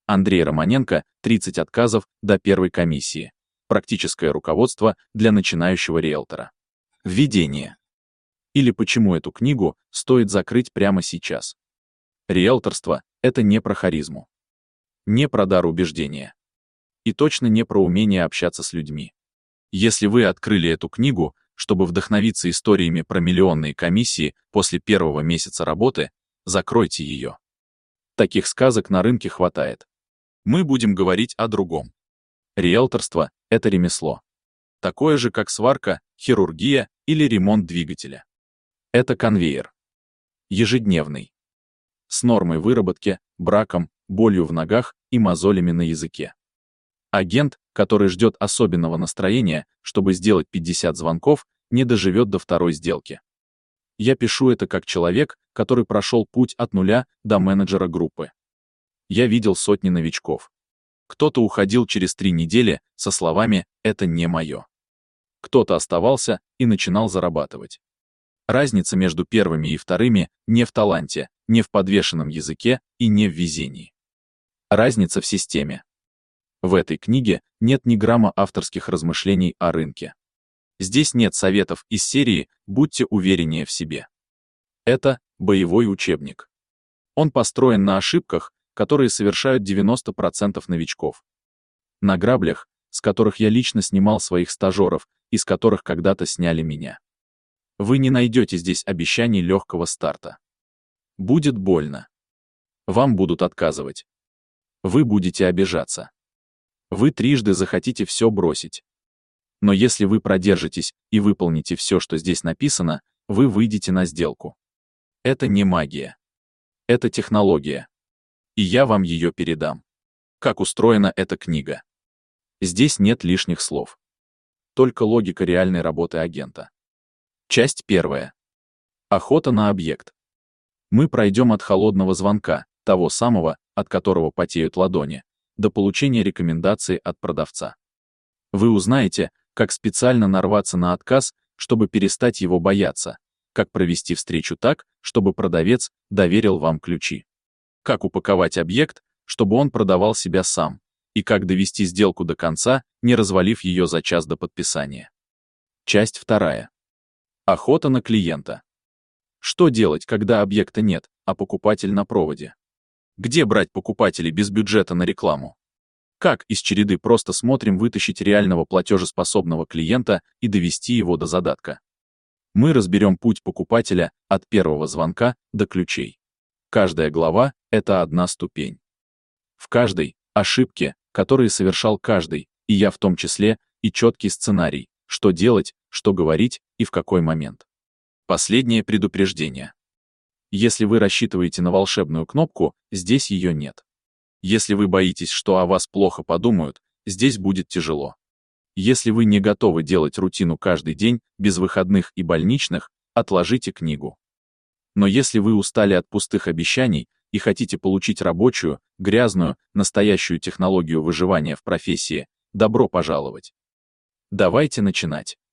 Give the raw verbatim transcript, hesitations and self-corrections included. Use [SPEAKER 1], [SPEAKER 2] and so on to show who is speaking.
[SPEAKER 1] Андрей Романенко «тридцать отказов до первой комиссии. Практическое руководство для начинающего риэлтора». Введение. Или почему эту книгу стоит закрыть прямо сейчас. Риэлторство — это не про харизму, не про дар убеждения. И точно не про умение общаться с людьми. Если вы открыли эту книгу, чтобы вдохновиться историями про миллионные комиссии после первого месяца работы, закройте ее. Таких сказок на рынке хватает. Мы будем говорить о другом. Риэлторство — это ремесло. Такое же, как сварка, хирургия или ремонт двигателя. Это конвейер. Ежедневный. С нормой выработки, браком, болью в ногах и мозолями на языке. Агент, который ждет особенного настроения, чтобы сделать пятьдесят звонков, не доживет до второй сделки. Я пишу это как человек, который прошел путь от нуля до менеджера группы. Я видел сотни новичков. Кто-то уходил через три недели со словами «это не мое». Кто-то оставался и начинал зарабатывать. Разница между первыми и вторыми не в таланте, не в подвешенном языке и не в везении. Разница в системе. В этой книге нет ни грамма авторских размышлений о рынке. Здесь нет советов из серии «Будьте увереннее в себе». Это боевой учебник. Он построен на ошибках, которые совершают девяносто процентов новичков. На граблях, с которых я лично снимал своих стажеров, из которых когда-то сняли меня. Вы не найдете здесь обещаний легкого старта. Будет больно. Вам будут отказывать. Вы будете обижаться. Вы трижды захотите все бросить. Но если вы продержитесь и выполните все, что здесь написано, вы выйдете на сделку. Это не магия. Это технология. И я вам ее передам. Как устроена эта книга? Здесь нет лишних слов. Только логика реальной работы агента. Часть первая. Охота на объект. Мы пройдем от холодного звонка, того самого, от которого потеют ладони, до получения рекомендации от продавца. Вы узнаете, как специально нарваться на отказ, чтобы перестать его бояться, как провести встречу так, чтобы продавец доверил вам ключи, как упаковать объект, чтобы он продавал себя сам, и как довести сделку до конца, не развалив ее за час до подписания. Часть вторая. Охота на клиента. Что делать, когда объекта нет, а покупатель на проводе? Где брать покупателей без бюджета на рекламу? Как из череды просто смотрим вытащить реального платежеспособного клиента и довести его до задатка? Мы разберем путь покупателя от первого звонка до ключей. Каждая глава — это одна ступень. В каждой — ошибки, которые совершал каждый, и я в том числе, и четкий сценарий, что делать, что говорить и в какой момент. Последнее предупреждение. Если вы рассчитываете на волшебную кнопку, здесь ее нет. Если вы боитесь, что о вас плохо подумают, здесь будет тяжело. Если вы не готовы делать рутину каждый день, без выходных и больничных, отложите книгу. Но если вы устали от пустых обещаний и хотите получить рабочую, грязную, настоящую технологию выживания в профессии, добро пожаловать. Давайте начинать.